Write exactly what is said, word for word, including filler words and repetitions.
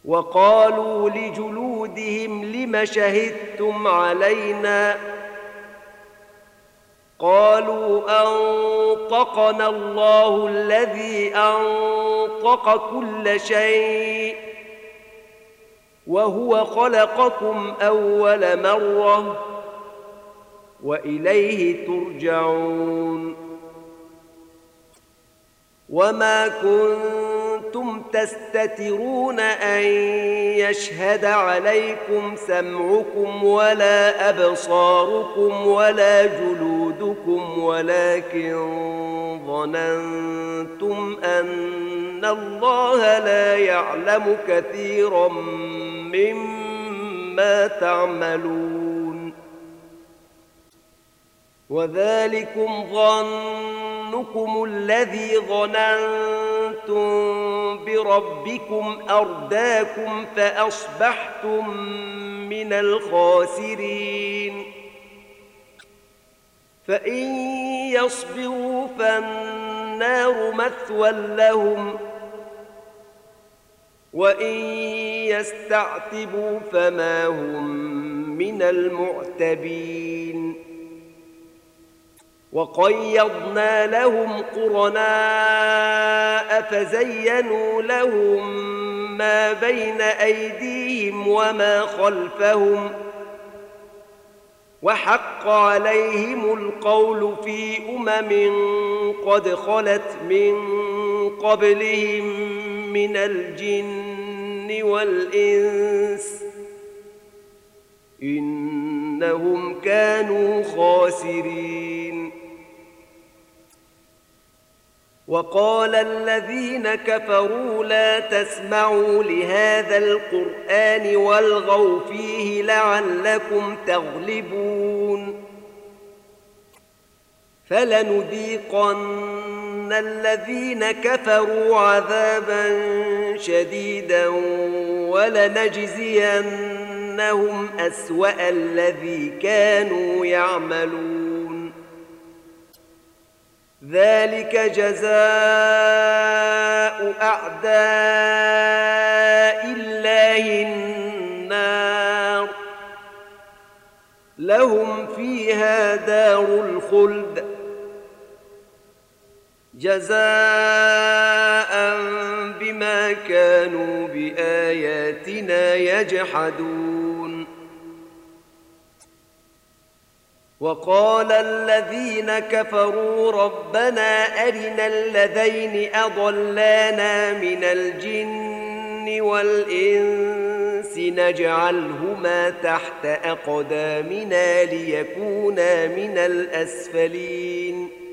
وقالوا لجلودهم لم شهدتم علينا قالوا أنطقنا الله الذي أنطق كل شيء وهو خلقكم أول مرة وإليه ترجعون وما كنتم تستترون أن يشهد عليكم سمعكم ولا أبصاركم ولا جلودكم ولكن ظننتم أن الله لا يعلم كثيرا مما تعملون وذلكم ظنكم الذي ظننتم بربكم أرداكم فأصبحتم من الخاسرين فإن يصبروا فالنار مثوى لهم وإن يستعتبوا فما هم من المعتبين وقيضنا لهم قرناء فزينوا لهم ما بين أيديهم وما خلفهم وحق عليهم القول في أمم قد خلت من قبلهم من الجن والإنس إنهم كانوا خاسرين وقال الذين كفروا لا تسمعوا لهذا القرآن والغوا فيه لعلكم تغلبون فلنذيقن الذين كفروا عذابا شديدا ولنجزينهم أسوأ الذي كانوا يعملون ذلك جزاء أعداء الله النار لهم فيها دار الخلد جزاء بما كانوا بآياتنا يجحدون وقال الذين كفروا ربنا أرنا الذين أضلانا من الجن والإنس نجعلهما تحت أقدامنا ليكونا من الأسفلين